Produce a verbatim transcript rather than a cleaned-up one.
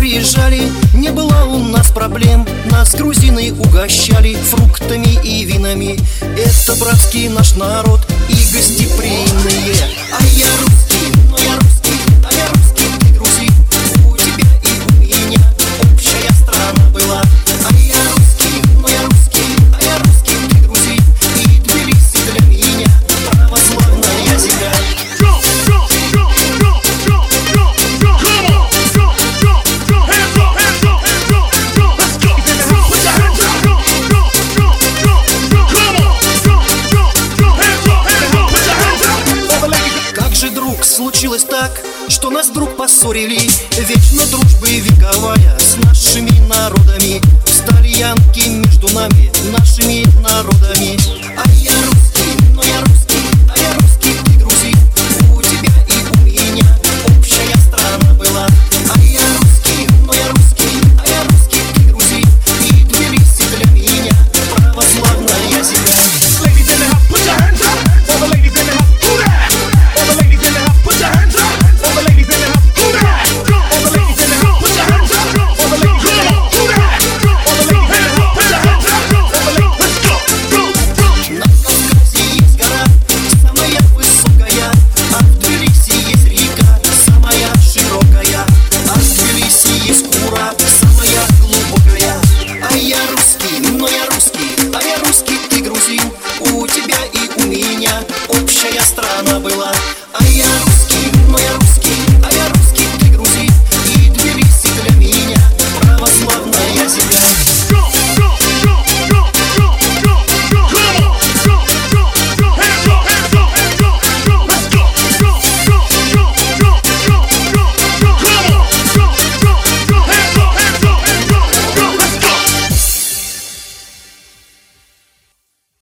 приезжали, не было у нас проблем. Нас грузины угощали фруктами и винами. Это братский наш народ и гостеприимные. А я русский, но я русский, а я русский, ты грузин. У тебя и у меня общая страна была. А я русский, но я русский, а я русский, ты грузин. И Тбилиси для меня православная земля. Случилось так, что нас вдруг поссорили. Вечно дружбы вековая с нашими народами. Встали янки между нами, нашими народами. А я русский.